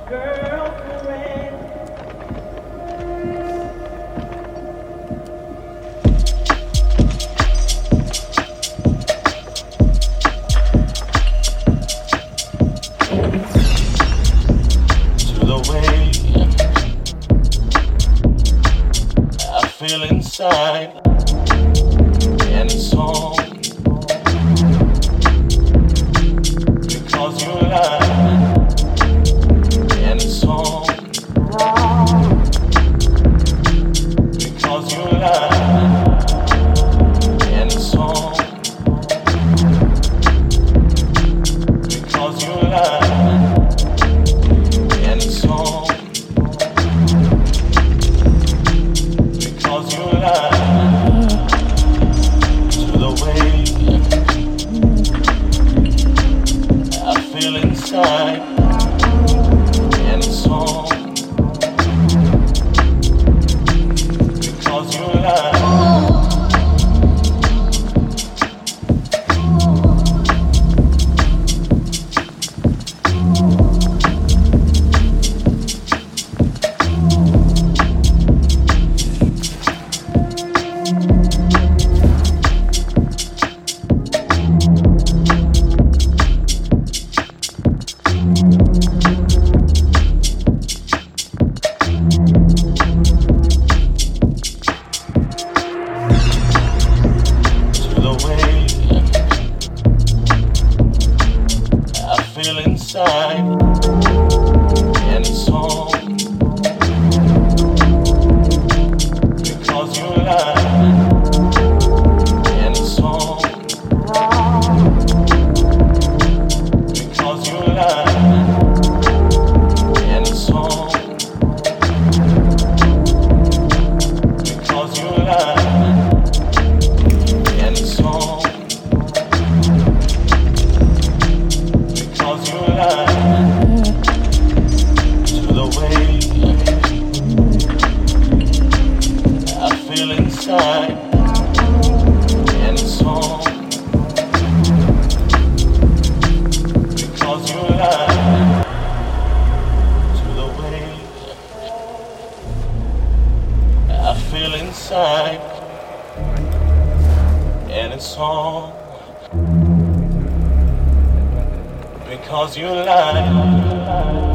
feel inside, and it's all because you lied, and it's all because you lied, and it's all because you lied, and it's all because you lied to the way I feel inside, and it's all because you lied. Feel inside, and it's all because you lied, and it's all because you lied, and it's all because you lied, and it's all because you lied to the way I feel inside, and it's all because you lied to the way I feel inside, and it's all because you lied.